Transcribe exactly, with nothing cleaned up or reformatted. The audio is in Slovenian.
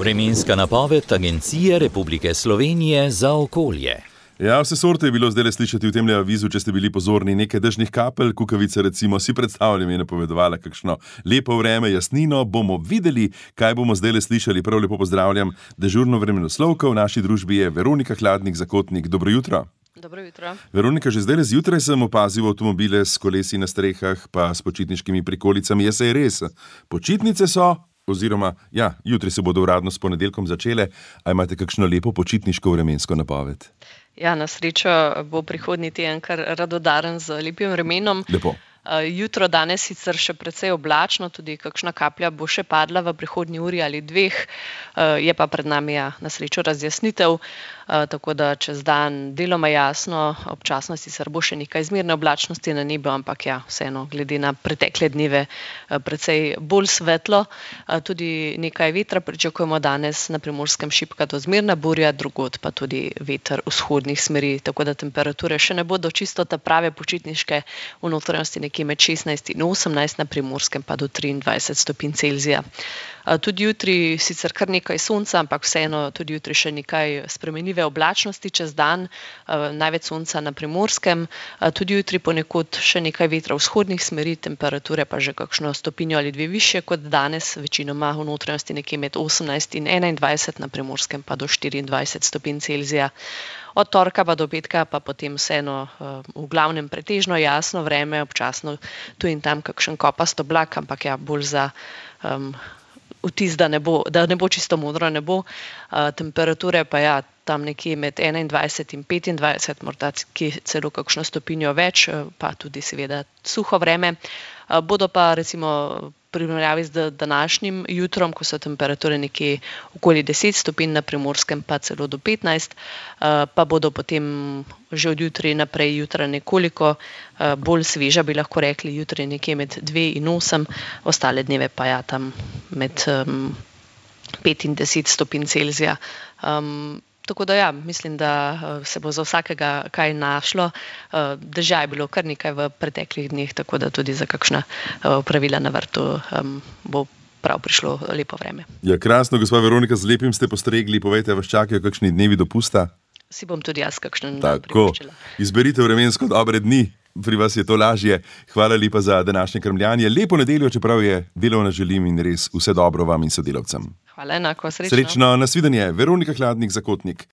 Vremenska napoved Agencije Republike Slovenije za okolje. Ja, vse sorte je bilo zdaj slišati v tem avizu, če ste bili pozorni. Nekaj dežnih kapelj, kukavice recimo, si predstavljam, je napovedovala kakšno lepo vreme, jasnino. Bomo videli, kaj bomo zdaj slišali. Prav lepo pozdravljam dežurno vremenoslovko. V naši družbi je Veronika Hladnik-Zakotnik. Dobro jutro. Dobro jutro. Veronika, že zdaj zjutraj sem opazil avtomobile s kolesi na strehah, pa s počitniškimi prikolicami. Je se res. Počitnice so, oziroma, ja, jutri se bodo uradno s ponedeljkom začele. A imate kakšno lepo počitniško vremensko napoved? Ja, na srečo bo prihodnji teden kar radodaren z lepim vremenom. Lepo. Jutro danes sicer še precej oblačno, tudi kakšna kaplja bo še padla v prihodnji uri ali dveh, je pa pred nami ja, na srečo razjasnitev, tako da čez dan deloma jasno, občasno sicer bo še nekaj zmerne oblačnosti na nebu, ampak ja, vseeno, glede na pretekle dneve precej bolj svetlo. Tudi nekaj vetra pričakujemo danes na Primorskem, šibka do zmerna burja, drugod pa tudi veter vzhodnih smeri, tako da temperature še ne bodo čisto ta prave počitniške, v notranjosti nekje med šestnajst in osemnajst, na Primorskem pa do triindvajset stopinj Celzija. Tudi jutri sicer kar nekaj sonca, ampak vseeno tudi jutri še nekaj spremenljive oblačnosti čez dan, največ sonca na Primorskem, tudi jutri ponekod še nekaj vetra vzhodnih smeri, temperature pa že kakšno stopinjo ali dve višje kot danes, večinoma v notranjosti nekje med osemnajst in enaindvajset, na Primorskem pa do štiriindvajset stopinj Celzija. Od torka pa do petka pa potem vseeno v glavnem pretežno jasno vreme, občasno tu in tam kakšen kopast oblak, ampak ja, bolj za um, vtis, da ne bo, da ne bo čisto modro nebo. Uh, temperature pa ja, tam nekje med enaindvajset in petindvajset, morda celo kakšno stopinjo več, pa tudi seveda suho vreme. Uh, bodo pa recimo primerjavi z današnjim jutrom, ko so temperature nekje okoli deset stopinj, na Primorskem pa celo do petnajst, pa bodo potem že od jutri naprej jutra nekoliko bolj sveža, bi lahko rekli, jutri nekje med dve in osem, ostale dneve pa ja tam med pet in deset stopinj Celzija. Um, Tako da ja, mislim, da se bo za vsakega kaj našlo. Dežja je bilo kar nekaj v preteklih dneh, tako da tudi za kakšna opravila na vrtu um, bo prav prišlo lepo vreme. Ja, krasno, gospa Veronika, z lepim ste postregli. Povejte, vas čakajo kakšni dnevi dopusta? Si bom tudi jaz kakšen dan privoščila. Izberite vremensko dobre dni. Pri vas je to lažje. Hvala lepa za današnje krmljanje. Lepo nedeljo, čeprav je delovna, želim in res vse dobro vam in sodelavcem. Hvala enako, srečno. Srečno, nasvidenje. Veronika Hladnik-Zakotnik.